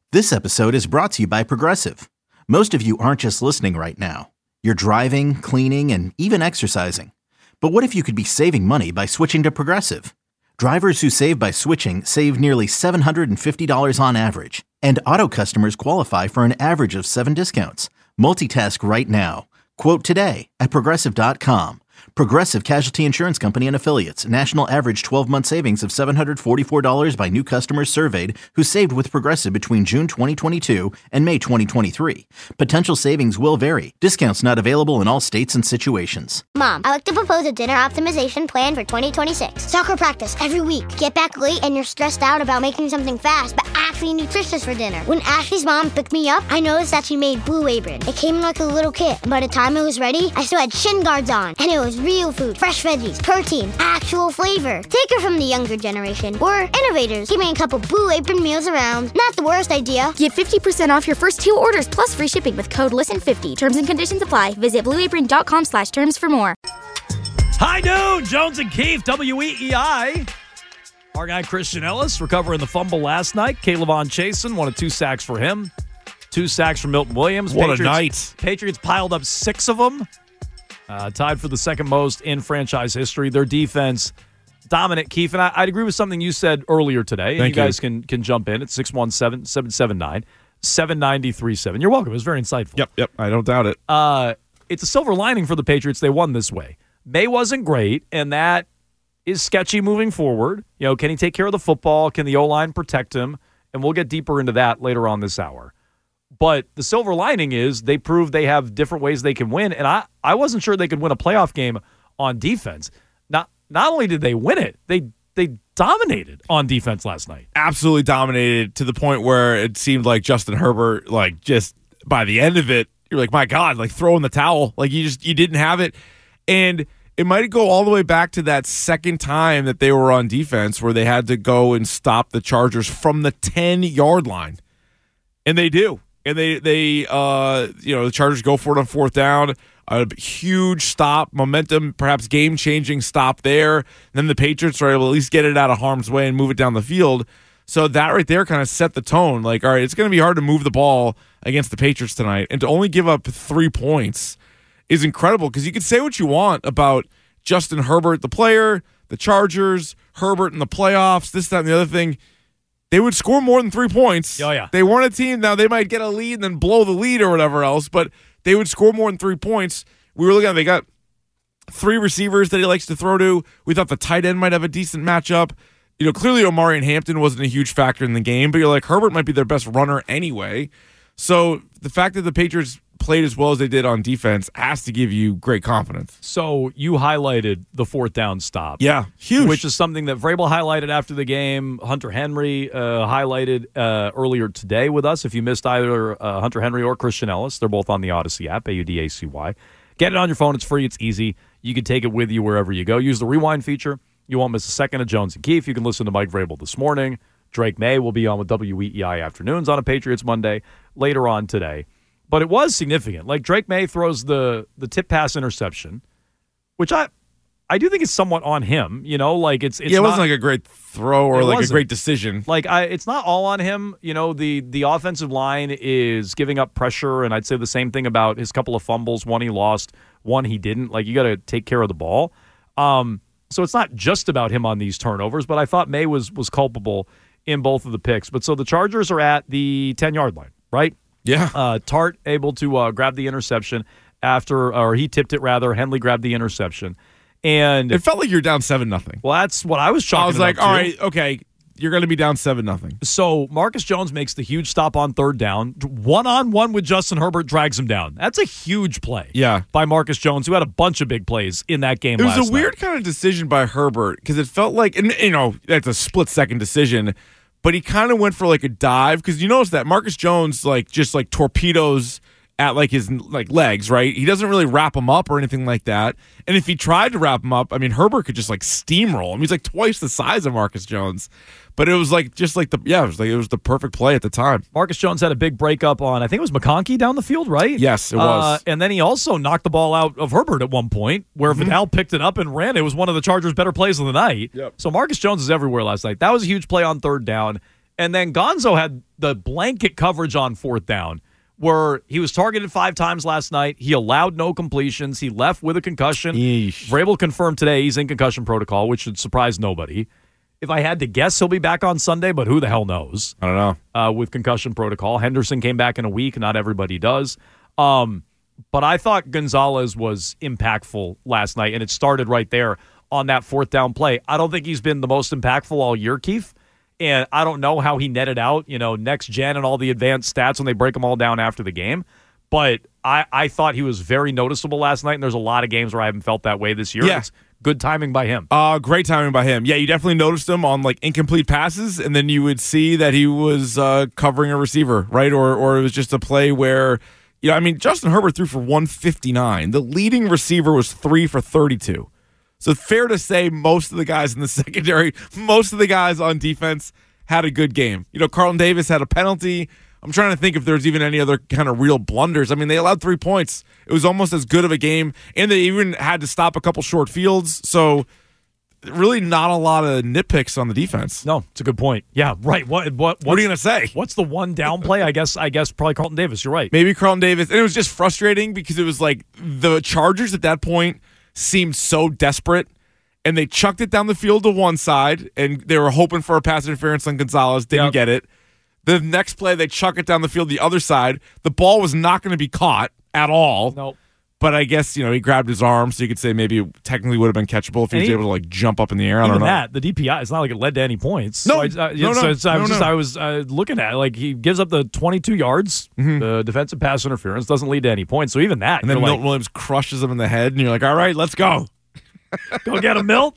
This episode is brought to you by Progressive. Most of you aren't just listening right now. You're driving, cleaning, and even exercising. But what if you could be saving money by switching to Progressive? Drivers who save by switching save nearly $750 on average. And auto customers qualify for an average of 7 discounts. Multitask right now. Quote today at Progressive.com. Progressive Casualty Insurance Company and Affiliates. National average 12-month savings of $744 by new customers surveyed who saved with Progressive between June 2022 and May 2023. Potential savings will vary. Discounts not available in all states and situations. Mom, I like to propose a dinner optimization plan for 2026. Soccer practice every week. Get back late and you're stressed out about making something fast, but actually nutritious for dinner. When Ashley's mom picked me up, I noticed that she made Blue Apron. It came in like a little kit, and by the time it was ready, I still had shin guards on, and it was real food, fresh veggies, protein, actual flavor. Take her from the younger generation. We're innovators, giving a couple Blue Apron meals around. Not the worst idea. Get 50% off your first 2 orders plus free shipping with code LISTEN50. Terms and conditions apply. Visit blueapron.com/terms for more. High noon, Jones and Keefe, WEEI. Our guy Christian Ellis recovering the fumble last night. Kayvon Chasen, 1 of 2 sacks for him. 2 sacks from Milton Williams. What a night. Patriots piled up 6 of them. Tied for the second most in franchise history. Their defense, dominant. Keefe, and I'd agree with something you said earlier today. Thank you guys can jump in at 617-779-7937. You're welcome. It was very insightful. Yep. I don't doubt it. It's a silver lining for the Patriots. They won this way. May wasn't great, and that is sketchy moving forward. You know, can he take care of the football? Can the O-line protect him? And we'll get deeper into that later on this hour. But the silver lining is they proved they have different ways they can win, and I wasn't sure they could win a playoff game on defense. Not only did they win it, they dominated on defense last night. Absolutely dominated to the point where it seemed like Justin Herbert, like, just by the end of it, you're like, my God, like, throw in the towel. Like, you didn't have it. And it might go all the way back to that second time that they were on defense where they had to go and stop the Chargers from the 10-yard line. And they do. And the Chargers go for it on 4th down. A huge stop, momentum, perhaps game-changing stop there. And then the Patriots are able to at least get it out of harm's way and move it down the field. So that right there kind of set the tone. Like, all right, it's going to be hard to move the ball against the Patriots tonight. And to only give up 3 points is incredible because you can say what you want about Justin Herbert, the player, the Chargers, Herbert in the playoffs, this, that, and the other thing. They would score more than 3 points. Oh, yeah. They weren't a team. Now, they might get a lead and then blow the lead or whatever else, but they would score more than 3 points. We were looking at, they got 3 receivers that he likes to throw to. We thought the tight end might have a decent matchup. You know, clearly Omari and Hampton wasn't a huge factor in the game, but you're like, Herbert might be their best runner anyway. So the fact that the Patriots played as well as they did on defense has to give you great confidence. So you highlighted the 4th down stop. Yeah, huge. Which is something that Vrabel highlighted after the game. Hunter Henry highlighted earlier today with us. If you missed either Hunter Henry or Christian Ellis, they're both on the Odyssey app, AUDACY. Get it on your phone. It's free. It's easy. You can take it with you wherever you go. Use the rewind feature. You won't miss a second of Jones and Keefe. You can listen to Mike Vrabel this morning. Drake May will be on with WEEI Afternoons on a Patriots Monday later on today. But it was significant. Like, Drake May throws the tip pass interception, which I do think is somewhat on him. You know, like it wasn't like a great throw or like a great decision. Like, it's not all on him. You know, the offensive line is giving up pressure, and I'd say the same thing about his couple of fumbles. One he lost, one he didn't. Like, you got to take care of the ball. So it's not just about him on these turnovers, but I thought May was culpable in both of the picks. But so the Chargers are at the 10-yard line, right? Yeah. Tart able to grab the interception or he tipped it rather. Henley grabbed the interception. And it felt like you're down 7-0. Well, that's what I was talking about. I was like, too. all right, okay, you're going to be down 7-0. So Marcus Jones makes the huge stop on 3rd down. 1-on-1 with Justin Herbert drags him down. That's a huge play. Yeah. By Marcus Jones, who had a bunch of big plays in that game last night. It was a weird kind of decision by Herbert because it felt like, and you know, that's a split-second decision, but he kind of went for like a dive because you notice that Marcus Jones just torpedoes at like his like legs, right? He doesn't really wrap him up or anything like that. And if he tried to wrap him up, I mean, Herbert could just like steamroll him. He's like twice the size of Marcus Jones. But it was like it was the perfect play at the time. Marcus Jones had a big breakup on, I think it was McConkey down the field, right? Yes, it was. And then he also knocked the ball out of Herbert at one point, where Vidal picked it up and ran. It was one of the Chargers' better plays of the night. Yep. So Marcus Jones is everywhere last night. That was a huge play on 3rd down. And then Gonzo had the blanket coverage on fourth down where he was targeted 5 times last night. He allowed no completions. He left with a concussion. Yeesh. Vrabel confirmed today he's in concussion protocol, which should surprise nobody. If I had to guess, he'll be back on Sunday, but who the hell knows? I don't know. With concussion protocol. Henderson came back in a week. Not everybody does. But I thought Gonzalez was impactful last night, and it started right there on that fourth down play. I don't think he's been the most impactful all year, Keith. And I don't know how he netted out, next gen and all the advanced stats when they break them all down after the game. But I thought he was very noticeable last night, and there's a lot of games where I haven't felt that way this year. Yeah. It's good timing by him. Great timing by him. Yeah, you definitely noticed him on incomplete passes, and then you would see that he was covering a receiver, right? Or it was just a play where, Justin Herbert threw for 159. The leading receiver was 3 for 32. So fair to say most of the guys in the secondary, most of the guys on defense had a good game. Carlton Davis had a penalty. I'm trying to think if there's even any other kind of real blunders. I mean, they allowed 3 points. It was almost as good of a game, and they even had to stop a couple short fields. So really not a lot of nitpicks on the defense. No, it's a good point. Yeah, right. What are you going to say? What's the one down play? I guess probably Carlton Davis. You're right. Maybe Carlton Davis. And it was just frustrating because it was the Chargers at that point seemed so desperate, and they chucked it down the field to one side, and they were hoping for a pass interference on Gonzalez. Didn't get it. The next play, they chuck it down the field the other side. The ball was not going to be caught at all. Nope. But I guess, he grabbed his arm, so you could say maybe it technically would have been catchable if he was able to jump up in the air. I don't know. That, the DPI, it's not like it led to any points. No, I was looking at it, he gives up the 22 yards, the defensive pass interference, doesn't lead to any points. So even that. And then Milton Williams crushes him in the head, and you're like, all right, let's go. Go get him, Milt.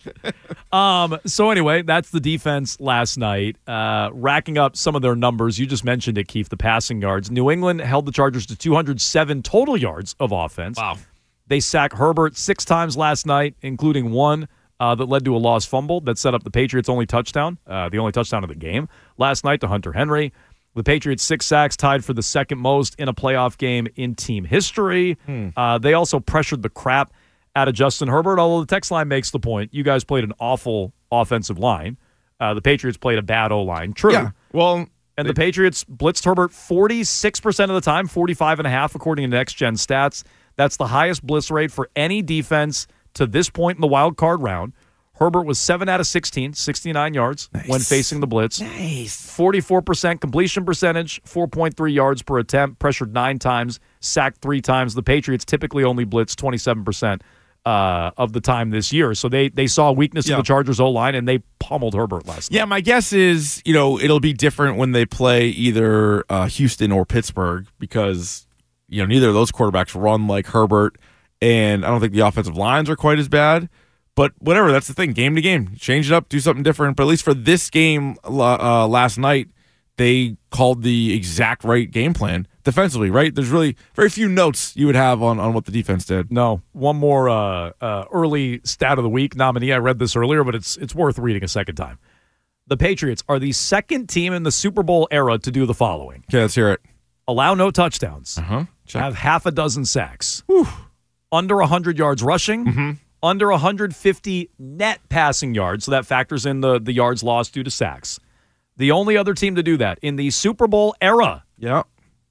So anyway, that's the defense last night. Racking up some of their numbers. You just mentioned it, Keith, the passing yards. New England held the Chargers to 207 total yards of offense. Wow. They sacked Herbert 6 times last night, including one that led to a lost fumble that set up the Patriots' only touchdown, the only touchdown of the game last night to Hunter Henry. The Patriots' 6 sacks tied for the second most in a playoff game in team history. They also pressured the crap out of Justin Herbert, although the text line makes the point. You guys played an awful offensive line. The Patriots played a bad O-line. True. Yeah. Well, and the Patriots blitzed Herbert 46% of the time, 45.5% according to Next Gen Stats. That's the highest blitz rate for any defense to this point in the wild card round. Herbert was 7 out of 16, 69 yards when facing the blitz. Nice. 44% completion percentage, 4.3 yards per attempt, pressured 9 times, sacked 3 times. The Patriots typically only blitz 27% of the time this year. So they saw a weakness in the Chargers O-line, and they pummeled Herbert last night. Yeah, my guess is, it'll be different when they play either Houston or Pittsburgh because, neither of those quarterbacks run like Herbert, and I don't think the offensive lines are quite as bad. But whatever, that's the thing. Game to game. Change it up, do something different. But at least for this game last night, they called the exact right game plan defensively, right? There's really very few notes you would have on what the defense did. No. One more early stat of the week nominee. I read this earlier, but it's worth reading a second time. The Patriots are the second team in the Super Bowl era to do the following. Okay, let's hear it. Allow no touchdowns. Check. Have half a dozen sacks. Whew. Under 100 yards rushing. Under 150 net passing yards, so that factors in the yards lost due to sacks. The only other team to do that in the Super Bowl era, the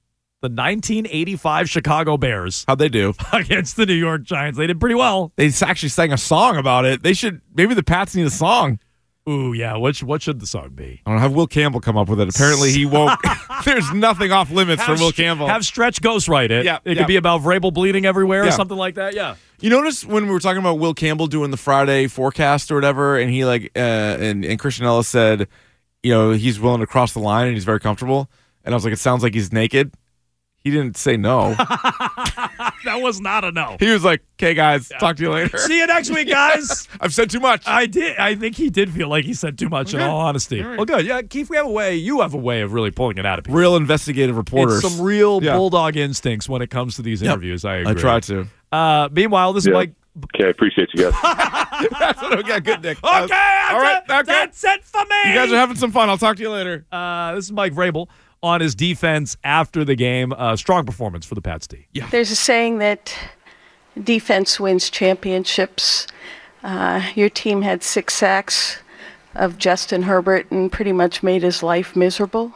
1985 Chicago Bears. How'd they do? Against the New York Giants. They did pretty well. They actually sang a song about it. Maybe the Pats need a song. Ooh, yeah. What should the song be? I don't know. Have Will Campbell come up with it. Apparently he won't. There's nothing off limits for Will Campbell. Have Stretch ghostwrite it. Yeah, it could be about Vrabel bleeding everywhere or something like that. Yeah. You notice when we were talking about Will Campbell doing the Friday forecast or whatever, and he and Christian Ellis said, he's willing to cross the line and he's very comfortable. And I was like, it sounds like he's naked. He didn't say no. That was not a no. He was like, okay, guys, talk to you later. See you next week, guys. I've said too much. I think he did feel like he said too much, in all honesty. Right. Well, good. Yeah, Keith, you have a way of really pulling it out of people. Real investigative reporters. It's some real bulldog instincts when it comes to these interviews. I agree. I try to. Meanwhile, this is Mike. Okay, I appreciate you guys. That's what we got. Good, Nick. Okay, all right. That's it for me. You guys are having some fun. I'll talk to you later. This is Mike Vrabel on his defense after the game. Strong performance for the Pats D. Yeah. There's a saying that defense wins championships. Your team had 6 sacks of Justin Herbert and pretty much made his life miserable.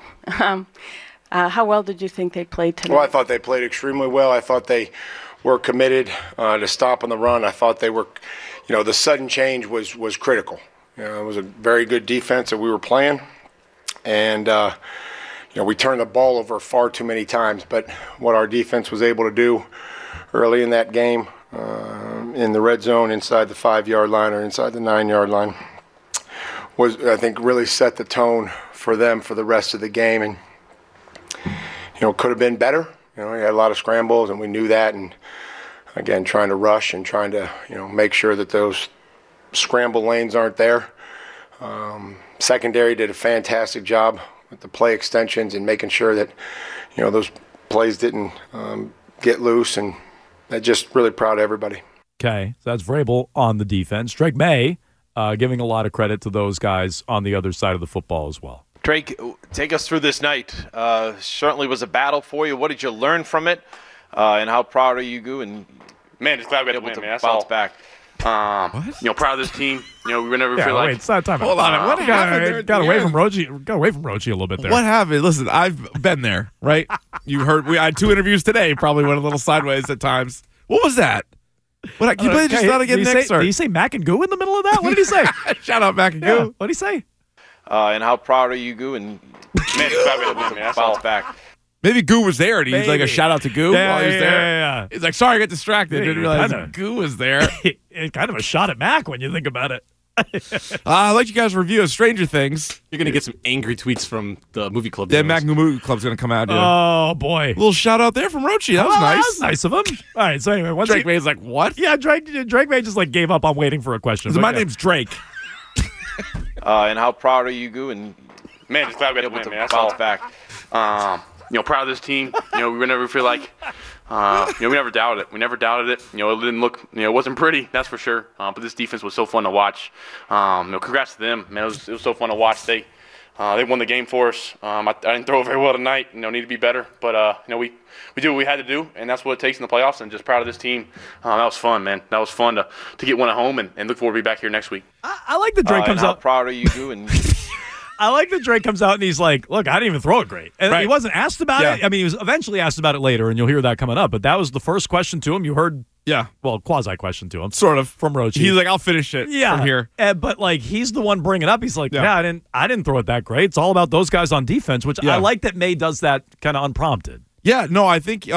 How well did you think they played tonight? Well, I thought they played extremely well. I thought they were committed to stopping the run. I thought they were, the sudden change was critical. It was a very good defense that we were playing, and we turned the ball over far too many times. But what our defense was able to do early in that game, in the red zone, inside the 5-yard line or inside the 9-yard line, was, I think, really set the tone for them for the rest of the game. And could have been better. We had a lot of scrambles, and we knew that. And again, trying to rush and trying to, make sure that those scramble lanes aren't there. Secondary did a fantastic job with the play extensions and making sure that, those plays didn't get loose. And I'm just really proud of everybody. Okay, so that's Vrabel on the defense. Drake May giving a lot of credit to those guys on the other side of the football as well. Drake, take us through this night. Certainly was a battle for you. What did you learn from it? And how proud are you? And man, just glad we got to win, man. That's bounce all. back. Proud of this team. We never feel Wait, like. it's not time. Hold on, what happened there? Got away from Rochi. Got away from Rochi a little bit there. What happened? Listen, I've been there, right? You heard I had 2 interviews today. Probably went a little sideways at times. What was that? Can you play just not again next? Did he say Mac and Goo in the middle of that? What did he say? Shout out Mac and Goo. What did he say? And how proud are you? And man, just glad we got to win, man. That's all. bounce back. Maybe Goo was there, and he's like a shout out to Goo while he was there. Yeah. He's like, sorry, I got distracted. Didn't realize kinda. Goo was there. It's kind of a shot at Mac when you think about it. I'd like you guys to review of Stranger Things. You're going to get some angry tweets from the movie club. Yeah, Mac and Goo Movie Club's going to come out. Oh, boy. A little shout out there from Rochi. That was nice. That was nice of him. All right, so anyway. Drake May's like, what? Yeah, Drake May just gave up on waiting for a question. My name's Drake. And how proud are you? And man, just glad we got to win, man. That's bounce all. back. Proud of this team. We never feel like. We never doubted it. We never doubted it. It didn't look. It wasn't pretty. That's for sure. But this defense was so fun to watch. Congrats to them, man. It was so fun to watch. They won the game for us. I didn't throw it very well tonight. Need to be better. But we did what we had to do, and that's what it takes in the playoffs. And just proud of this team. That was fun, man. That was fun to get one at home, and look forward to be back here next week. I like that Drake comes how out. Proud are you? And I like that Drake comes out and he's like, look, I didn't even throw it great. And Right. he wasn't asked about Yeah. it. I mean, he was eventually asked about it later, and you'll hear that coming up. But that was the first question to him. You heard, quasi-question to him. Sort of. From Rochi. He's like, I'll finish it from here. But, he's the one bringing it up. He's like, I didn't throw it that great. It's all about those guys on defense, which I like that May does that kind of unprompted. Yeah, no, I think,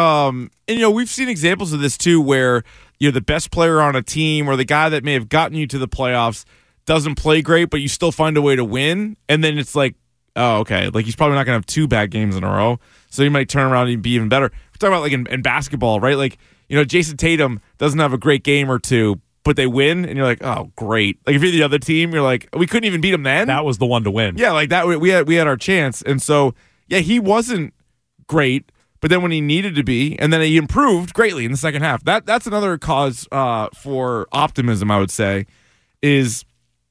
we've seen examples of this too where you're the best player on a team or the guy that may have gotten you to the playoffs doesn't play great, but you still find a way to win. And then it's like, oh, okay. He's probably not going to have 2 bad games in a row. So he might turn around and be even better. We're talking about in basketball, right? Jason Tatum doesn't have a great game or 2, but they win. And you're like, oh, great. If you're the other team, you're like, we couldn't even beat them then. That was the one to win. Yeah, that we had our chance. And so, he wasn't great. But then when he needed to be, and then he improved greatly in the second half. That's another cause for optimism, I would say, is,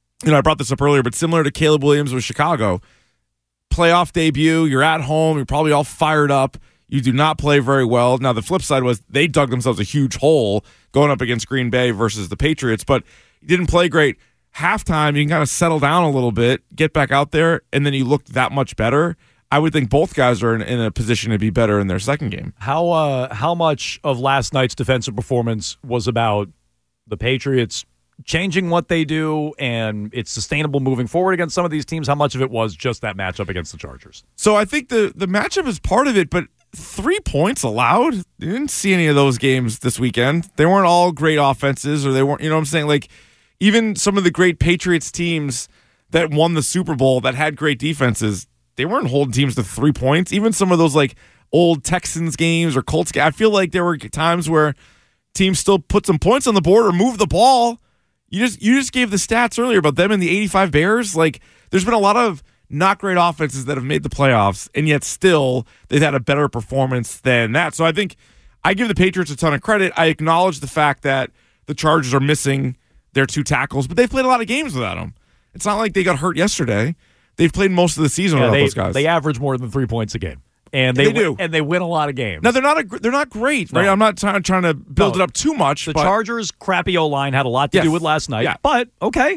I brought this up earlier, but similar to Caleb Williams with Chicago, playoff debut, you're at home, you're probably all fired up, you do not play very well. Now, the flip side was they dug themselves a huge hole going up against Green Bay versus the Patriots, but you didn't play great. Halftime, you can kind of settle down a little bit, get back out there, and then you look that much better. I would think both guys are in a position to be better in their second game. How much of last night's defensive performance was about the Patriots changing what they do and it's sustainable moving forward against some of these teams? How much of it was just that matchup against the Chargers? So I think the matchup is part of it, but 3 points allowed? You didn't see any of those games this weekend. They weren't all great offenses, or they weren't, you know what I'm saying? Even some of the great Patriots teams that won the Super Bowl that had great defenses, they weren't holding teams to 3 points. Even some of those old Texans games or Colts games, I feel like there were times where teams still put some points on the board or moved the ball. You just gave the stats earlier about them and the 85 Bears. There's been a lot of not great offenses that have made the playoffs, and yet still they've had a better performance than that. So I think I give the Patriots a ton of credit. I acknowledge the fact that the Chargers are missing their 2 tackles, but they've played a lot of games without them. It's not like they got hurt yesterday. They've played most of the season without those guys. They average more than 3 points a game. And they do. And they win a lot of games. Now, they're not great, right? No. I'm not trying to build it up too much. The Chargers' crappy O-line had a lot to do with last night. Yeah. But, okay,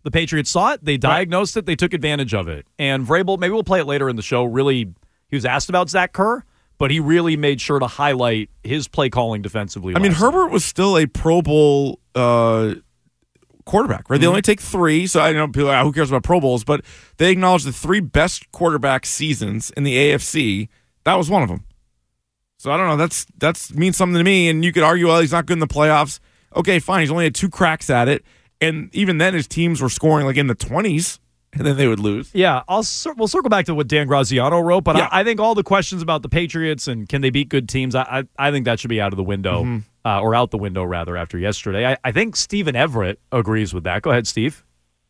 The Patriots saw it. They diagnosed it. They took advantage of it. And Vrabel, maybe we'll play it later in the show, really, he was asked about Zach Kerr, but he really made sure to highlight his play calling defensively. I mean, Herbert was still a Pro Bowl quarterback, right? They only take 3, so I don't know people who cares about Pro Bowls, but they acknowledge the 3 best quarterback seasons in the AFC. That was one of them. So I don't know. That's means something to me. And you could argue, well, he's not good in the playoffs. Okay, fine. He's only had 2 cracks at it, and even then, his teams were scoring like in the 20s. And then they would lose. Yeah, we'll circle back to what Dan Graziano wrote, but I think all the questions about the Patriots and can they beat good teams, I think that should be out of the window, or out the window, rather, after yesterday. I think Stephen Everett agrees with that. Go ahead, Steve.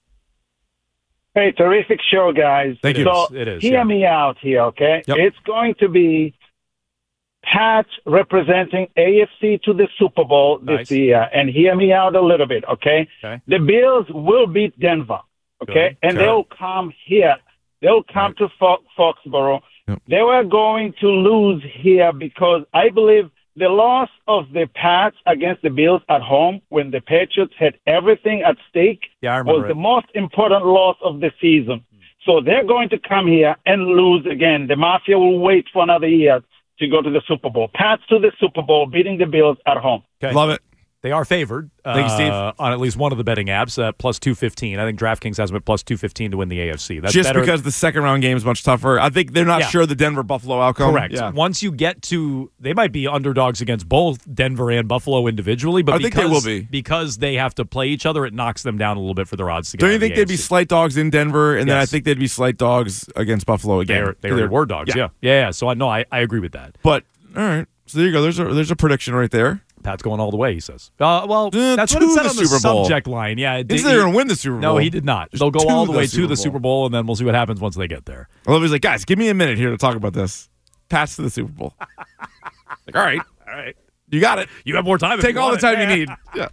Hey, terrific show, guys. Thank you. So It is. Hear me out here, okay? Yep. It's going to be Pats representing AFC to the Super Bowl this year. And hear me out a little bit, okay? The Bills will beat Denver. Okay, and they'll come here. They'll come to Foxborough. Yep. They were going to lose here because I believe the loss of the Pats against the Bills at home when the Patriots had everything at stake was the most important loss of the season. So they're going to come here and lose again. The Mafia will wait for another year to go to the Super Bowl. Pats to the Super Bowl, beating the Bills at home. Okay. Love it. They are favored Thank you, Steve. on at least one of the betting apps, plus 215. I think DraftKings has them at plus 215 to win the AFC. That's just better. because the second round game is much tougher. I think they're not sure the Denver-Buffalo outcome. Correct. Yeah. Once you get to, they might be underdogs against both Denver and Buffalo individually, but I think they will be. Because they have to play each other, it knocks them down a little bit for their odds to get Don't you out of think the they'd be AFC. slight dogs in Denver, and then I think they'd be slight dogs against Buffalo again? They were dogs, yeah. So I agree with that. But, all right. So there you go. There's a prediction right there. Pat's going all the way, he says. Well, that's what it said on the Super Bowl. subject line. Yeah, They're going to win the Super Bowl. No, he did not. They'll go all the way to the Super Bowl, and then we'll see what happens once they get there. I love he's like, guys, give me a minute here to talk about this. Pass to the Super Bowl. Like, all right. You got it. You have more time. Take all the time you need. Yeah.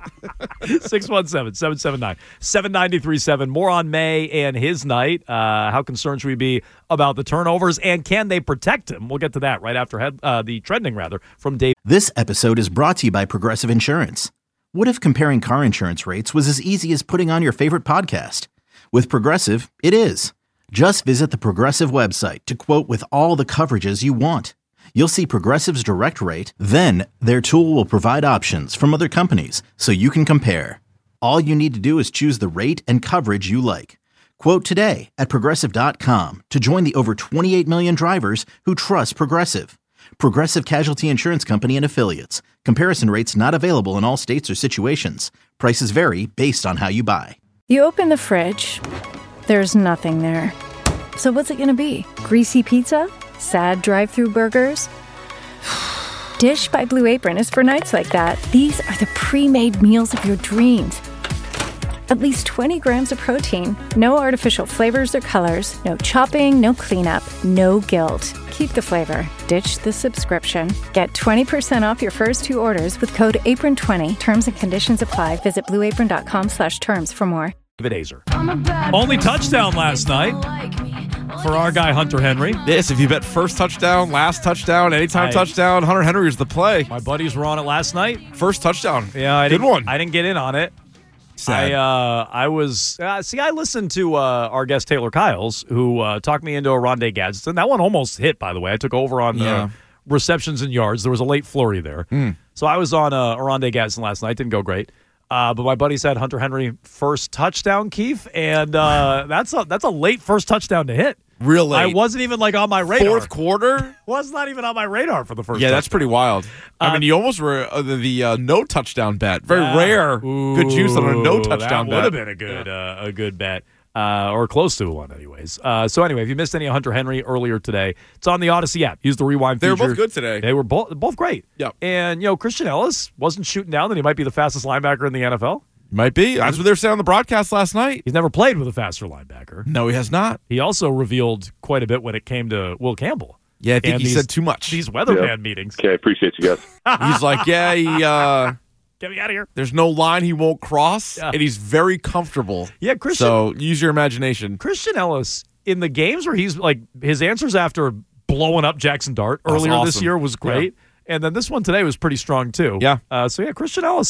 617-779-7937. More on May and his night. How concerned should we be about the turnovers, and can they protect him? We'll get to that right after the trending, from Dave. This episode is brought to you by Progressive Insurance. What if comparing car insurance rates was as easy as putting on your favorite podcast? With Progressive, it is. Just visit the Progressive website to quote with all the coverages you want. You'll see Progressive's direct rate, then their tool will provide options from other companies so you can compare. All you need to do is choose the rate and coverage you like. Quote today at Progressive.com to join the over 28 million drivers who trust Progressive. Progressive Casualty Insurance Company and Affiliates. Comparison rates not available in all states or situations. Prices vary based on how you buy. You open the fridge. There's nothing there. So what's it going to be? Greasy pizza? Sad drive-thru burgers? Dish by Blue Apron is for nights like that. These are the pre-made meals of your dreams. At least 20 grams of protein, no artificial flavors or colors, no chopping, no cleanup, no guilt. Keep the flavor. Ditch the subscription. Get 20% off your first 2 orders with code APRON20. Terms and conditions apply. Visit blueapron.com/terms for more. David Azer. Only touchdown last night for our guy Hunter Henry. Yes, if you bet first touchdown, last touchdown, anytime touchdown, Hunter Henry is the play. My buddies were on it last night. First touchdown. Yeah, good one. I didn't get in on it. Sad. I listened to our guest Taylor Kyles, who talked me into Oronde Gadsden. That one almost hit, by the way. I took over on receptions and yards. There was a late flurry there. So I was on Oronde Gadsden last night. Didn't go great. But my buddy said Hunter Henry first touchdown, Keith, and that's a late first touchdown to hit. Real late. I wasn't even on my radar. Fourth quarter? Was not even on my radar for the first. Yeah, touchdown. that's pretty wild. I mean, you almost were the no touchdown bet. Very rare. Good juice on a no touchdown bet. That would have been a good bet. Or close to one, anyways. So anyway, if you missed any of Hunter Henry earlier today, it's on the Odyssey app. Use the rewind feature. They were both good today. They were both great. Yep. And, Christian Ellis wasn't shooting down that he might be the fastest linebacker in the NFL. Might be. That's what they were saying on the broadcast last night. He's never played with a faster linebacker. No, he has not. He also revealed quite a bit when it came to Will Campbell. Yeah, I think he said too much. These weatherman meetings. Okay, I appreciate you guys. He's like, get me out of here. There's no line he won't cross, and he's very comfortable. Yeah, Christian. So use your imagination. Christian Ellis, in the games where he's his answers after blowing up Jackson Dart earlier this year was great. Yeah. And then this one today was pretty strong too. Yeah. So Christian Ellis,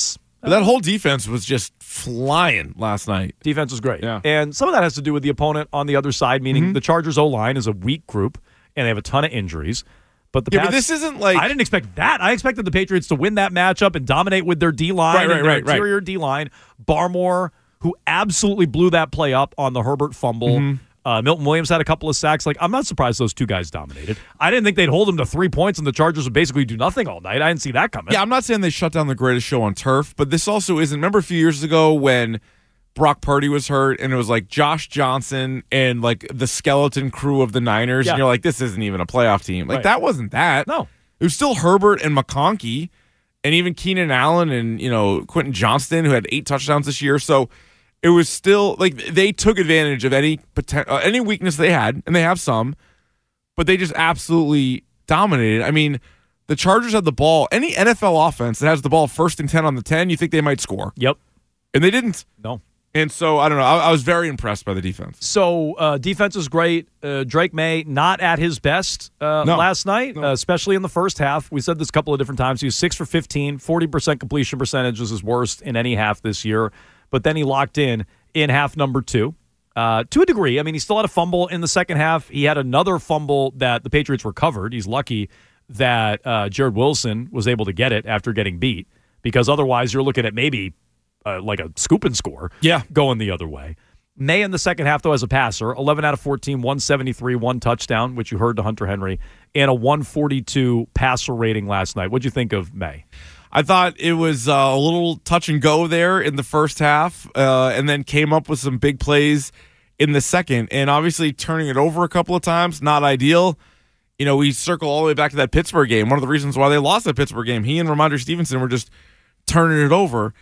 But that whole defense was just flying last night. Defense was great. Yeah. And some of that has to do with the opponent on the other side, meaning the Chargers O-line is a weak group, and they have a ton of injuries. But but this isn't like... I didn't expect that. I expected the Patriots to win that matchup and dominate with their D-line and their interior D-line. Barmore, who absolutely blew that play up on the Herbert fumble. Milton Williams had a couple of sacks. I'm not surprised those two guys dominated. I didn't think they'd hold them to 3 points and the Chargers would basically do nothing all night. I didn't see that coming. Yeah, I'm not saying they shut down the greatest show on turf, but this also isn't... Remember a few years ago when Brock Purdy was hurt and it was like Josh Johnson and like the skeleton crew of the Niners, and you're like, this isn't even a playoff team. That wasn't that. No. It was still Herbert and McConkey and even Keenan Allen and, Quentin Johnston, who had 8 touchdowns this year. So it was still they took advantage of any weakness they had, and they have some, but they just absolutely dominated. I mean, the Chargers had the ball. Any NFL offense that has the ball 1st and 10 on the 10, you think they might score. Yep. And they didn't. No. And so, I don't know. I was very impressed by the defense. So, defense is great. Drake May, not at his best last night, especially in the first half. We said this a couple of different times. He was 6 for 15, 40% completion percentage was his worst in any half this year. But then he locked in half number 2. To a degree. I mean, he still had a fumble in the second half. He had another fumble that the Patriots recovered. He's lucky that Jared Wilson was able to get it after getting beat, because otherwise you're looking at maybe like a scoop and score going the other way. May in the second half, though, as a passer, 11 out of 14, 173, 1 touchdown, which you heard to Hunter Henry, and a 142 passer rating last night. What'd you think of May? I thought it was a little touch and go there in the first half, and then came up with some big plays in the second. And obviously turning it over a couple of times, not ideal. We circle all the way back to that Pittsburgh game. One of the reasons why they lost that Pittsburgh game, he and Ramondre Stevenson were just turning it over.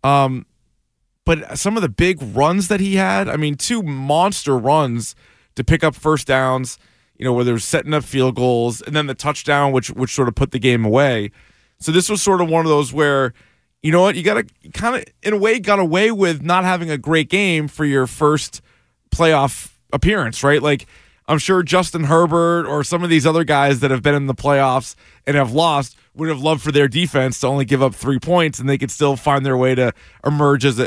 But some of the big runs that he had, 2 monster runs to pick up first downs, where they were setting up field goals, and then the touchdown, which sort of put the game away. So this was sort of one of those where, you know what, you got to kind of, in a way, got away with not having a great game for your first playoff appearance, right? Like, I'm sure Justin Herbert or some of these other guys that have been in the playoffs and have lost would have loved for their defense to only give up 3 points, and they could still find their way to emerge as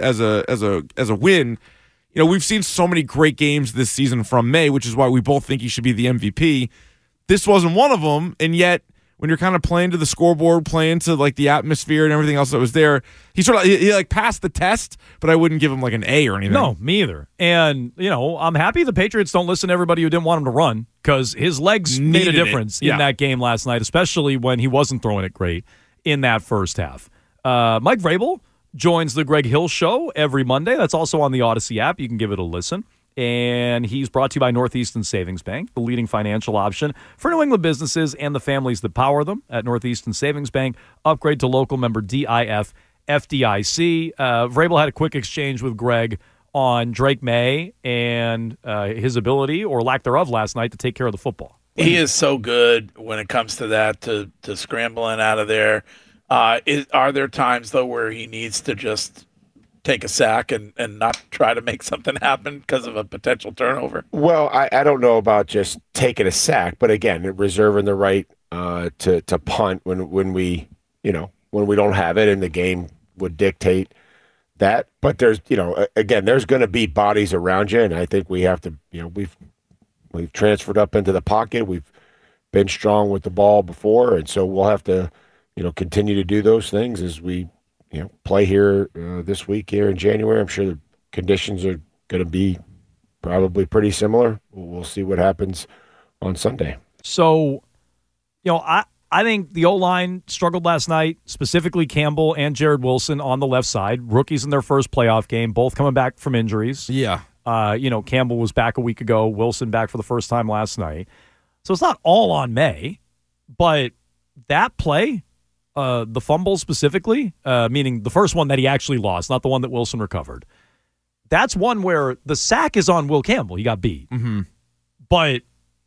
a win. We've seen so many great games this season from May, which is why we both think he should be the MVP. This wasn't one of them, and yet when you're kind of playing to the scoreboard, playing to like the atmosphere and everything else that was there, he passed the test, but I wouldn't give him like an A or anything. No, me either. And, I'm happy the Patriots don't listen to everybody who didn't want him to run, because his legs made a difference in that game last night, especially when he wasn't throwing it great in that first half. Mike Vrabel joins the Greg Hill Show every Monday. That's also on the Odyssey app. You can give it a listen. And he's brought to you by Northeastern Savings Bank, the leading financial option for New England businesses and the families that power them. At Northeastern Savings Bank, upgrade to local member DIF FDIC. Vrabel had a quick exchange with Greg on Drake May and his ability or lack thereof last night to take care of the football. He is so good when it comes to that, to scrambling out of there. Are there times, though, where he needs to just take a sack and not try to make something happen because of a potential turnover? Well, I don't know about just taking a sack, but again, reserving the right to punt when we don't have it and the game would dictate that. But there's again, there's going to be bodies around you, and I think we have to we've transferred up into the pocket. We've been strong with the ball before, and so we'll have to continue to do those things as we play here this week here in January. I'm sure the conditions are going to be probably pretty similar. We'll see what happens on Sunday. So, I think the O-line struggled last night, specifically Campbell and Jared Wilson on the left side, rookies in their first playoff game, both coming back from injuries. Yeah. Campbell was back a week ago, Wilson back for the first time last night. So it's not all on May, but that play, the fumble specifically, meaning the first one that he actually lost, not the one that Wilson recovered. That's one where the sack is on Will Campbell. He got beat. Mm-hmm. But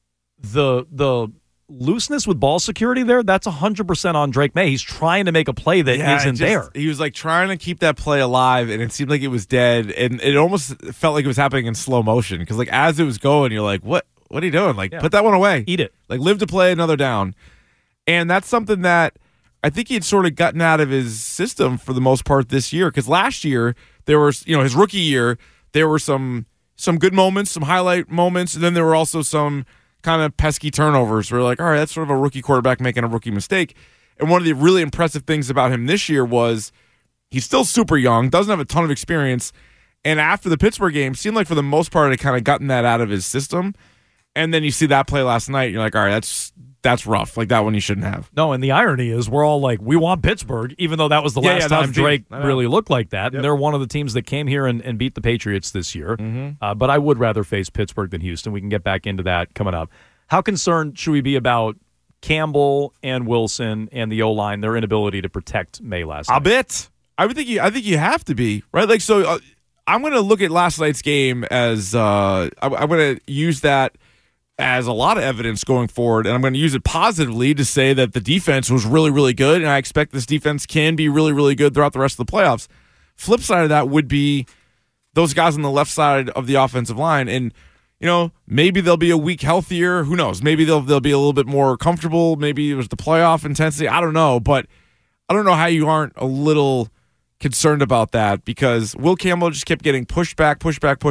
the looseness with ball security there, that's 100% on Drake May. He's trying to make a play that isn't there. He was like trying to keep that play alive, and it seemed like it was dead, and it almost felt like it was happening in slow motion, because like as it was going, you're like, what are you doing? Like, put that one away. Eat it. Like, live to play another down. And that's something that I think he had sort of gotten out of his system for the most part this year. Because last year, there was, his rookie year, there were some good moments, some highlight moments, and then there were also some kind of pesky turnovers where like, all right, that's sort of a rookie quarterback making a rookie mistake. And one of the really impressive things about him this year was he's still super young, doesn't have a ton of experience, and after the Pittsburgh game, seemed like for the most part, it kind of gotten that out of his system. And then you see that play last night, you're like, all right, that's rough. Like that one you shouldn't have. No, and the irony is we're all like, we want Pittsburgh, even though that was the last time Drake really looked like that. Yep. And they're one of the teams that came here and beat the Patriots this year. Mm-hmm. But I would rather face Pittsburgh than Houston. We can get back into that coming up. How concerned should we be about Campbell and Wilson and the O-line, their inability to protect May last night? A bit. I think you have to be, right? Like, so I'm going to look at last night's game as I'm going to use that as a lot of evidence going forward, and I'm going to use it positively to say that the defense was really, really good, and I expect this defense can be really, really good throughout the rest of the playoffs. Flip side of that would be those guys on the left side of the offensive line, and maybe they'll be a week healthier. Who knows? Maybe they'll be a little bit more comfortable. Maybe it was the playoff intensity. I don't know, but I don't know how you aren't a little concerned about that because Will Campbell just kept getting pushed back.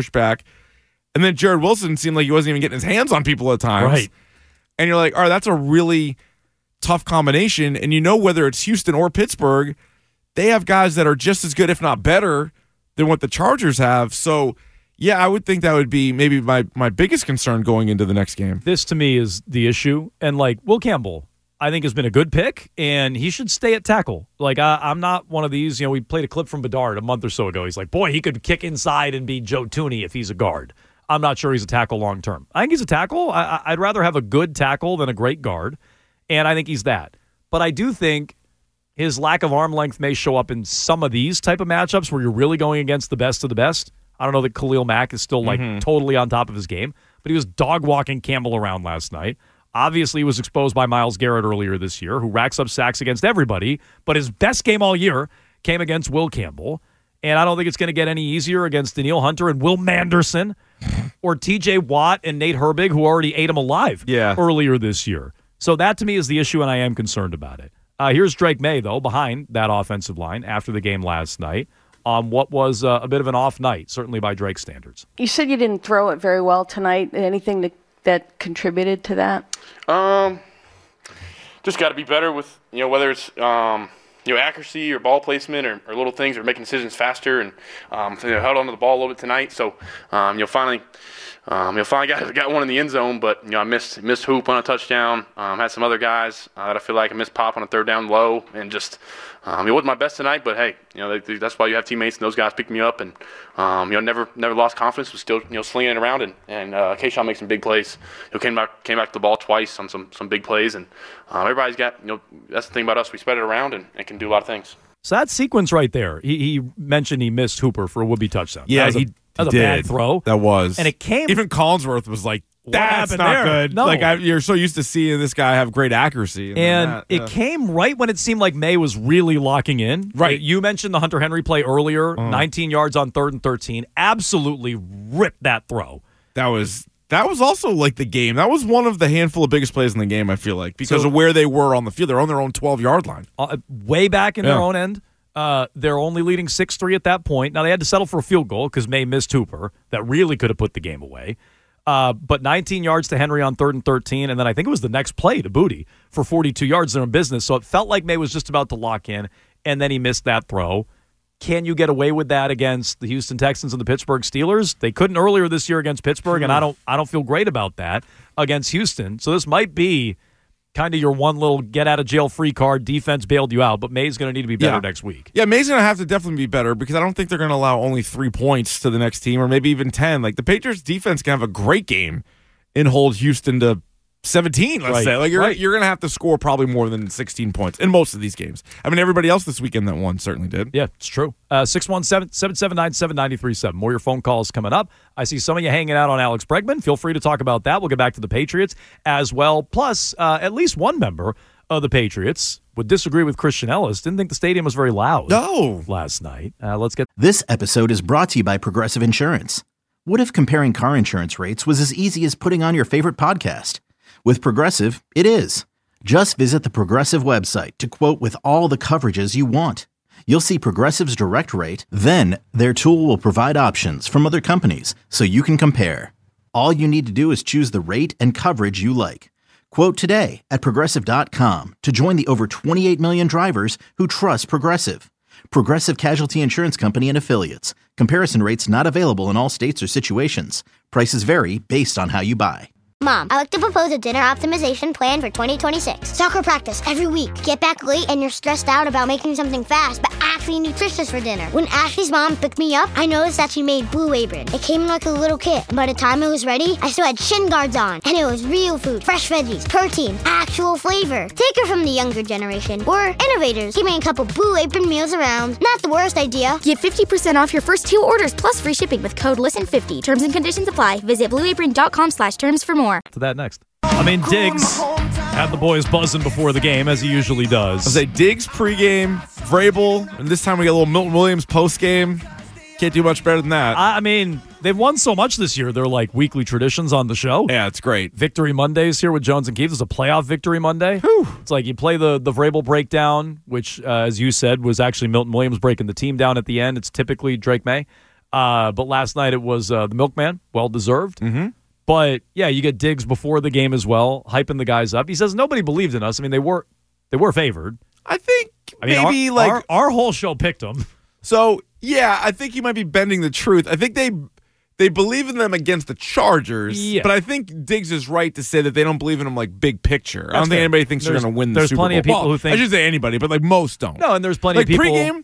And then Jared Wilson seemed like he wasn't even getting his hands on people at times. Right. And you're like, all right, that's a really tough combination. And whether it's Houston or Pittsburgh, they have guys that are just as good, if not better, than what the Chargers have. So, yeah, I would think that would be maybe my biggest concern going into the next game. This, to me, is the issue. And, like, Will Campbell, I think, has been a good pick, and he should stay at tackle. Like, I'm not one of these. We played a clip from Bedard a month or so ago. He's like, boy, he could kick inside and be Joe Thuney if he's a guard. I'm not sure he's a tackle long term. I think he's a tackle. I'd rather have a good tackle than a great guard, and I think he's that. But I do think his lack of arm length may show up in some of these type of matchups where you're really going against the best of the best. I don't know that Khalil Mack is still totally on top of his game, but he was dog-walking Campbell around last night. Obviously, he was exposed by Myles Garrett earlier this year, who racks up sacks against everybody, but his best game all year came against Will Campbell. And I don't think it's going to get any easier against Danielle Hunter and Will Manderson or TJ Watt and Nate Herbig, who already ate him alive earlier this year. So that, to me, is the issue, and I am concerned about it. Here's Drake May, though, behind that offensive line after the game last night on what was a bit of an off night, certainly by Drake's standards. You said you didn't throw it very well tonight. Anything that contributed to that? Just got to be better with, whether it's accuracy or ball placement or little things or making decisions faster and held onto the ball a little bit tonight. So finally got one in the end zone, but I missed Hoop on a touchdown. Had some other guys that I feel like I missed Pop on a third down low, and just it wasn't my best tonight. But hey, that's why you have teammates and those guys picked me up, and never lost confidence. Was still slinging it around, and Keyshawn makes some big plays. Came back to the ball twice on some big plays, and everybody's got that's the thing about us. We spread it around and can do a lot of things. So that sequence right there, he mentioned he missed Hooper for a would-be touchdown. Yeah, that was a bad throw. That was. And it came. Even Collinsworth was like, that's not there? good. No. Like, you're so used to seeing this guy have great accuracy. And it came right when it seemed like May was really locking in. Right. You mentioned the Hunter Henry play earlier, 19 yards on 3rd and 13. Absolutely ripped that throw. That was also like the game. That was one of the handful of biggest plays in the game, I feel like, because of where they were on the field. They're on their own 12-yard line. Way back in their own end. They're only leading 6-3 at that point. Now, they had to settle for a field goal because May missed Hooper. That really could have put the game away. But 19 yards to Henry on 3rd and 13, and then I think it was the next play to Booty for 42 yards. They're in business. So it felt like May was just about to lock in, and then he missed that throw. Can you get away with that against the Houston Texans and the Pittsburgh Steelers? They couldn't earlier this year against Pittsburgh, and I don't feel great about that against Houston. So this might be kind of your one little get-out-of-jail-free card. Defense bailed you out, but May's going to need to be better next week. Yeah, May's going to have to definitely be better because I don't think they're going to allow only 3 points to the next team or maybe even 10. Like, the Patriots defense can have a great game and hold Houston to 17, let's say. Like, you're going to have to score probably more than 16 points in most of these games. I mean, everybody else this weekend that won certainly did. Yeah, it's true. 617-779-7937. More your phone calls coming up. I see some of you hanging out on Alex Bregman. Feel free to talk about that. We'll get back to the Patriots as well. Plus, at least one member of the Patriots would disagree with Christian Ellis. Didn't think the stadium was very loud last night. Let's get... This episode is brought to you by Progressive Insurance. What if comparing car insurance rates was as easy as putting on your favorite podcast? With Progressive, it is. Just visit the Progressive website to quote with all the coverages you want. You'll see Progressive's direct rate, then their tool will provide options from other companies so you can compare. All you need to do is choose the rate and coverage you like. Quote today at Progressive.com to join the over 28 million drivers who trust Progressive. Progressive Casualty Insurance Company and Affiliates. Comparison rates not available in all states or situations. Prices vary based on how you buy. Mom, I like to propose a dinner optimization plan for 2026. Soccer practice every week. Get back late and you're stressed out about making something fast, but actually nutritious for dinner. When Ashley's mom picked me up, I noticed that she made Blue Apron. It came in like a little kit, and by the time it was ready, I still had shin guards on. And it was real food, fresh veggies, protein, actual flavor. Take her from the younger generation. We're innovators, keeping a couple Blue Apron meals around. Not the worst idea. Get 50% off your first 2 orders plus free shipping with code LISTEN50. Terms and conditions apply. Visit blueapron.com/terms for more. To that next. I mean, Diggs had the boys buzzing before the game, as he usually does. I say Diggs pregame, Vrabel, and this time we got a little Milton Williams postgame. Can't do much better than that. I mean, they've won so much this year. They're like weekly traditions on the show. Yeah, it's great. Victory Mondays here with Jones and Keith. There's a playoff Victory Monday. Whew. It's like you play the Vrabel breakdown, which, as you said, was actually Milton Williams breaking the team down at the end. It's typically Drake May. But last night it was the Milkman. Well-deserved. Mm-hmm. But, yeah, you get Diggs before the game as well, hyping the guys up. He says nobody believed in us. I mean, they were favored. I think maybe our whole show picked them. So, yeah, I think you might be bending the truth. I think they believe in them against the Chargers, yeah. But I think Diggs is right to say that they don't believe in them like big picture. I don't think anybody thinks they're going to win the Super Bowl. There's plenty of people who think... I should say anybody, but like most don't. No, and there's plenty of people... Pregame,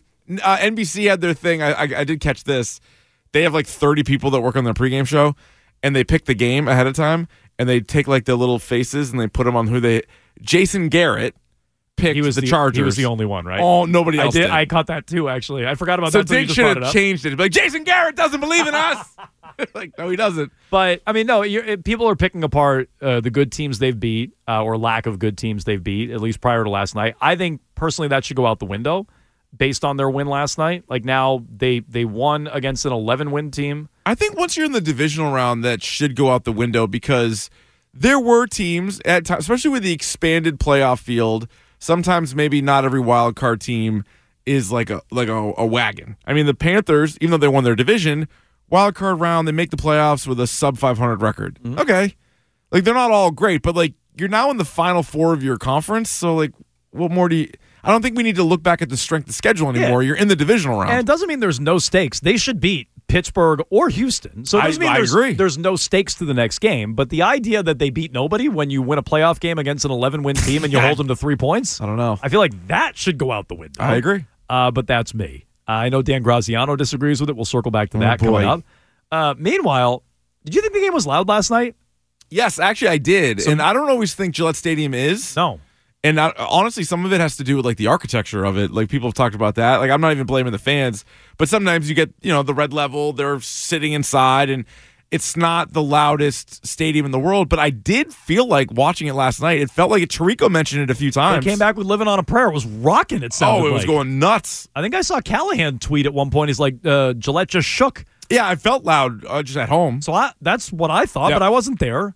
NBC had their thing. I did catch this. They have like 30 people that work on their pregame show, and they pick the game ahead of time, and they take like their little faces and they put them on who they... Jason Garrett picked the Chargers. He was the only one, right? Oh, nobody else did. I caught that too, actually. I forgot about so that. So Diggs should have changed it. It'd be like, Jason Garrett doesn't believe in us. Like, no, he doesn't. But, I mean, no, people are picking apart the good teams they've beat or lack of good teams they've beat, at least prior to last night. I think, personally, that should go out the window based on their win last night. Like, now they won against an 11-win team. I think once you're in the divisional round, that should go out the window because there were teams, at times, especially with the expanded playoff field, sometimes maybe not every wild card team is like a wagon. I mean, the Panthers, even though they won their division, wild card round, they make the playoffs with a sub 500 record. Mm-hmm. Okay. Like, they're not all great, but like, you're now in the final four of your conference. So like, what more do you, I don't think we need to look back at the strength of schedule anymore. Yeah. You're in the divisional round. And it doesn't mean there's no stakes. They should beat Pittsburgh or Houston. So it doesn't mean there's no stakes to the next game. But the idea that they beat nobody when you win a playoff game against an 11-win team and you hold them to 3 points, I don't know. I feel like that should go out the window. I agree. But that's me. I know Dan Graziano disagrees with it. We'll circle back to that coming up. Meanwhile, did you think the game was loud last night? Yes, actually I did. And I don't always think Gillette Stadium is. No. And honestly, some of it has to do with like the architecture of it. Like people have talked about that. Like I'm not even blaming the fans, but sometimes you get, the red level, they're sitting inside and it's not the loudest stadium in the world. But I did feel like watching it last night. It felt like Tirico mentioned it a few times. They came back with Living on a Prayer. It was rocking, it sounded like. Oh, it was going nuts. I think I saw Callahan tweet at one point. He's like, Gillette just shook. Yeah, I felt loud just at home. So that's what I thought, but I wasn't there.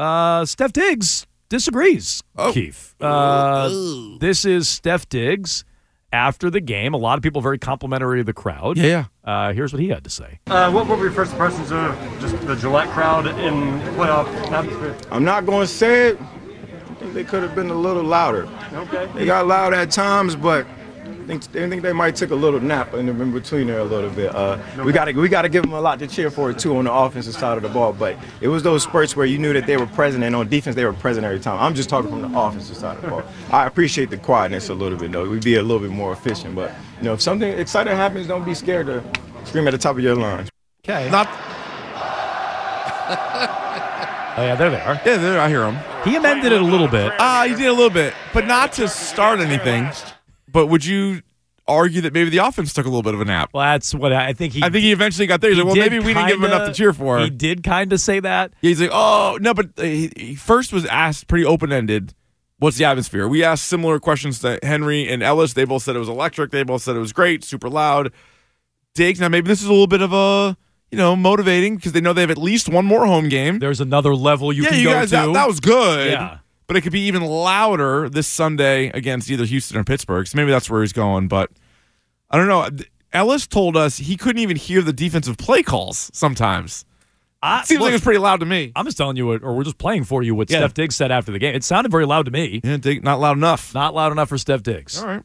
Steph Diggs disagrees, Keith. This is Steph Diggs after the game. A lot of people very complimentary of the crowd. Yeah. Here's what he had to say. What were your first impressions of just the Gillette crowd in playoff atmosphere? I'm not going to say it. I think they could have been a little louder. Okay. They got loud at times, but I think they might take a little nap in between there a little bit. We got to give them a lot to cheer for too on the offensive side of the ball. But it was those spurts where you knew that they were present, and on defense they were present every time. I'm just talking from the offensive side of the ball. I appreciate the quietness a little bit though. We'd be a little bit more efficient. But if something exciting happens, don't be scared to scream at the top of your lungs. Okay. Not. Oh yeah, there they are. Yeah, there. I hear them. He amended it a little bit. He did a little bit, but not to start anything. But would you argue that maybe the offense took a little bit of a nap? Well, that's what I think he eventually got there. He's like, well, maybe we didn't give him enough to cheer for. He did kind of say that. Yeah, he's like, oh, no, but he first was asked pretty open-ended, what's the atmosphere? We asked similar questions to Henry and Ellis. They both said it was electric. They both said it was great, super loud. Diggs, now maybe this is a little bit of a, motivating because they know they have at least one more home game. There's another level you can go guys, to. That was good. Yeah. but it could be even louder this Sunday against either Houston or Pittsburgh. So maybe that's where he's going, but I don't know. Ellis told us he couldn't even hear the defensive play calls sometimes. Seems like it's pretty loud to me. I'm just telling you, or we're just playing for you what Steph Diggs said after the game. It sounded very loud to me. Yeah, not loud enough. Not loud enough for Steph Diggs. All right.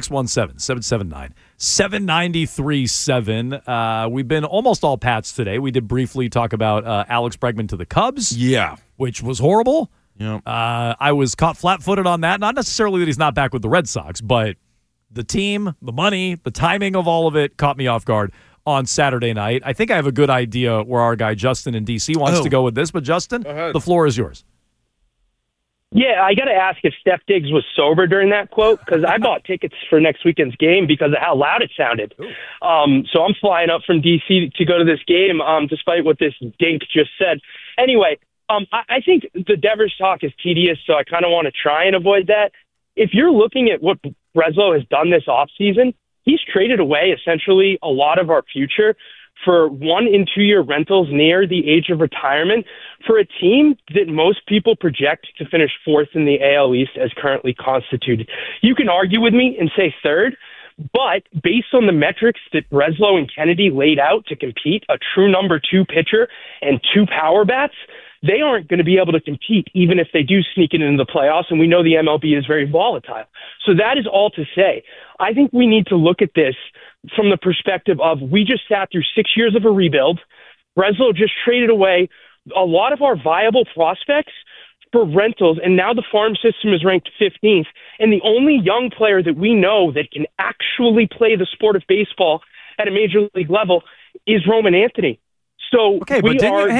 617-779-7937. We've been almost all Pats today. We did briefly talk about Alex Bregman to the Cubs. Yeah. Which was horrible. Yeah. I was caught flat-footed on that. Not necessarily that he's not back with the Red Sox, but the team, the money, the timing of all of it caught me off guard on Saturday night. I think I have a good idea where our guy Justin in D.C. wants to go with this, but Justin, the floor is yours. Yeah, I got to ask if Steph Diggs was sober during that quote, because I bought tickets for next weekend's game because of how loud it sounded. So I'm flying up from D.C. to go to this game, despite what this dink just said. Anyway, I think the Devers talk is tedious, so I kind of want to try and avoid that. If you're looking at what Breslow has done this offseason, he's traded away essentially a lot of our future for 1 and 2 year rentals near the age of retirement for a team that most people project to finish 4th in the AL East as currently constituted. You can argue with me and say 3rd, but based on the metrics that Breslow and Kennedy laid out to compete, a true number 2 pitcher and 2 power bats, they aren't going to be able to compete even if they do sneak it into the playoffs, and we know the MLB is very volatile. So that is all to say. I think we need to look at this from the perspective of we just sat through 6 years of a rebuild. Breslow just traded away a lot of our viable prospects for rentals, and now the farm system is ranked 15th, and the only young player that we know that can actually play the sport of baseball at a major league level is Roman Anthony. So okay, but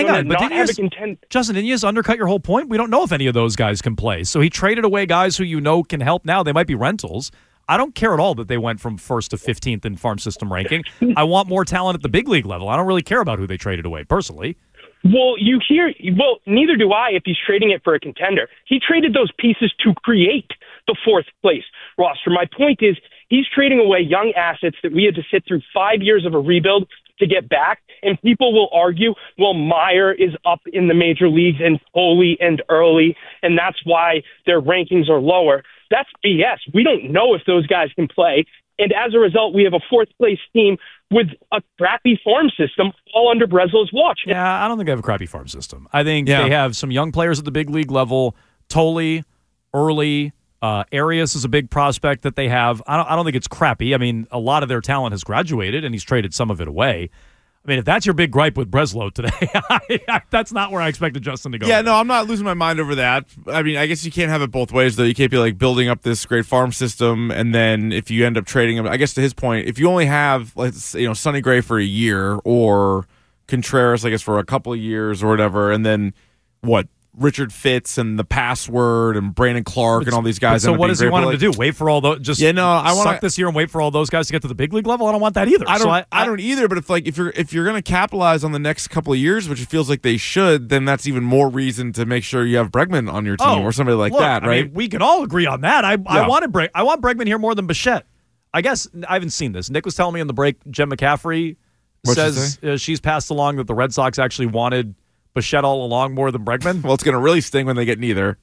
Justin, didn't you just undercut your whole point? We don't know if any of those guys can play. So he traded away guys who you know can help now. They might be rentals. I don't care at all that they went from 1st to 15th in farm system ranking. I want more talent at the big league level. I don't really care about who they traded away, personally. Well, neither do I if he's trading it for a contender. He traded those pieces to create the 4th place roster. My point is he's trading away young assets that we had to sit through 5 years of a rebuild to get back, and people will argue, well, Meyer is up in the major leagues and Foley and Early, and that's why their rankings are lower. That's BS. We don't know if those guys can play, and as a result, we have a 4th place team with a crappy farm system all under Breslow's watch. Yeah, I don't think they have a crappy farm system. I think they have some young players at the big league level. Tolley, Early, Arias is a big prospect that they have. I don't think it's crappy. I mean, a lot of their talent has graduated, and he's traded some of it away. I mean, if that's your big gripe with Breslow today, that's not where I expected Justin to go. Yeah, no, I'm not losing my mind over that. I mean, I guess you can't have it both ways, though. You can't be like building up this great farm system, and then if you end up trading him, I guess to his point, if you only have, Sonny Gray for a year or Contreras, I guess, for a couple of years or whatever, and then Richard Fitz and the Password and Brandon Clark and all these guys. So what does he want him to do? Wait for all those? Just I want suck this year and wait for all those guys to get to the big league level? I don't want that either. I don't either. But if you're going to capitalize on the next couple of years, which it feels like they should, then that's even more reason to make sure you have Bregman on your team or somebody like that, right? I mean, we can all agree on that. I want Bregman here more than Bichette. I guess I haven't seen this. Nick was telling me in the break. Jen McCaffrey says she's passed along that the Red Sox actually wanted Bichette all along more than Bregman. Well, it's going to really sting when they get neither.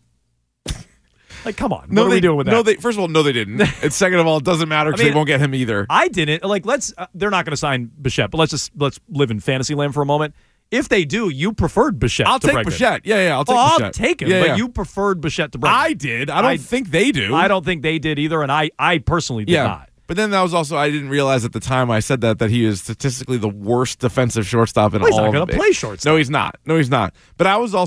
Like, come on. What are we doing with that? First of all, no, they didn't. And second of all, it doesn't matter because they won't get him either. I didn't. They're not going to sign Bichette, but let's live in fantasy land for a moment. If they do, you preferred Bichette to Bregman. I'll take Bichette. Yeah, I'll take Bichette. I'll take him, but you preferred Bichette to Bregman. I did. I don't think they do. I don't think they did either, and I personally did not. But then that was also, I didn't realize at the time I said that he is statistically the worst defensive shortstop in all of it. He's not going to play shortstop. No, he's not. But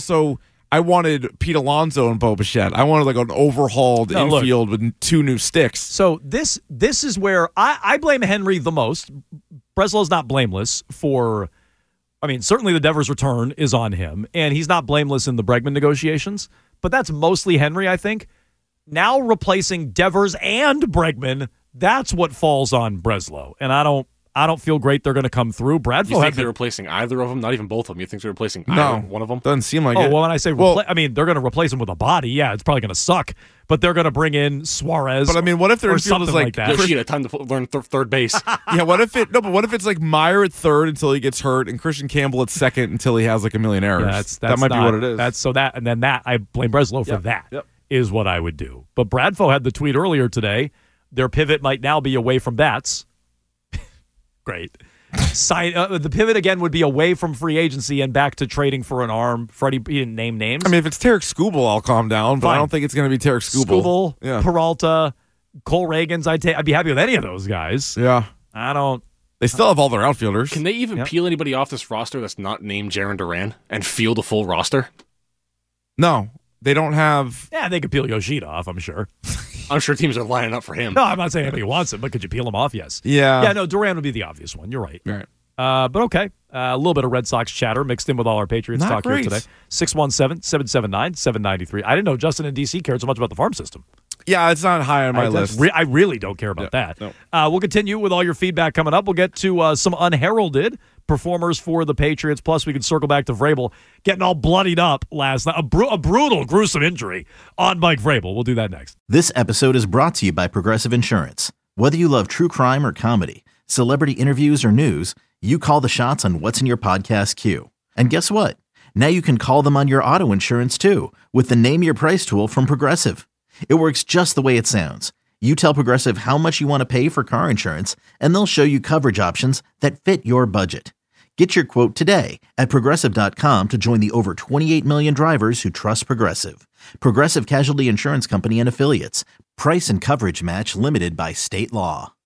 I wanted Pete Alonso and Bo Bichette. I wanted an overhauled infield with 2 new sticks. So this is where I blame Henry the most. Breslow's not blameless for, certainly the Devers return is on him, and he's not blameless in the Bregman negotiations, but that's mostly Henry, I think. Now replacing Devers and Bregman, that's what falls on Breslow, and I don't feel great they're going to come through. Bradfield, you think they're replacing either of them? Not even both of them. You think they're replacing either one of them? Doesn't seem like it. Well, when I say they're going to replace him with a body. Yeah, it's probably going to suck, but they're going to bring in Suarez. But what if their infield is like that? She had a time to learn third base. Yeah, what if it's like Meyer at third until he gets hurt, and Christian Campbell at second until he has a million errors? Yeah, that might be what it is. And then I blame Breslow for that. Yep. is what I would do. But Bradfo had the tweet earlier today. Their pivot might now be away from bats. Great. The pivot again would be away from free agency and back to trading for an arm. Freddie, he didn't name names. I mean, if it's Tarek Skubal, I'll calm down, but I don't think it's going to be Tarek Skubal. Skubal, Peralta, Cole Reagans. I'd be happy with any of those guys. Yeah. They still have all their outfielders. Can they even peel anybody off this roster that's not named Jarren Duran and field a full roster? No, they don't have. Yeah, they could peel Yoshida off, I'm sure. I'm sure teams are lining up for him. No, I'm not saying anybody wants him, but could you peel him off? Yes. Yeah. Yeah, no, Duran would be the obvious one. You're right. Right. But okay. A little bit of Red Sox chatter mixed in with all our Patriots Not talk great. here today. 617-779-793. I didn't know Justin in D.C. cared so much about the farm system. Yeah, it's not high on my list. I really don't care about that. No. We'll continue with all your feedback coming up. We'll get to some unheralded performers for the Patriots. Plus, we can circle back to Vrabel getting all bloodied up last night. A brutal, gruesome injury on Mike Vrabel. We'll do that next. This episode is brought to you by Progressive Insurance. Whether you love true crime or comedy, celebrity interviews or news, you call the shots on what's in your podcast queue. And guess what? Now you can call them on your auto insurance too with the Name Your Price tool from Progressive. It works just the way it sounds. You tell Progressive how much you want to pay for car insurance, and they'll show you coverage options that fit your budget. Get your quote today at Progressive.com to join the over 28 million drivers who trust Progressive. Progressive Casualty Insurance Company and Affiliates. Price and coverage match limited by state law.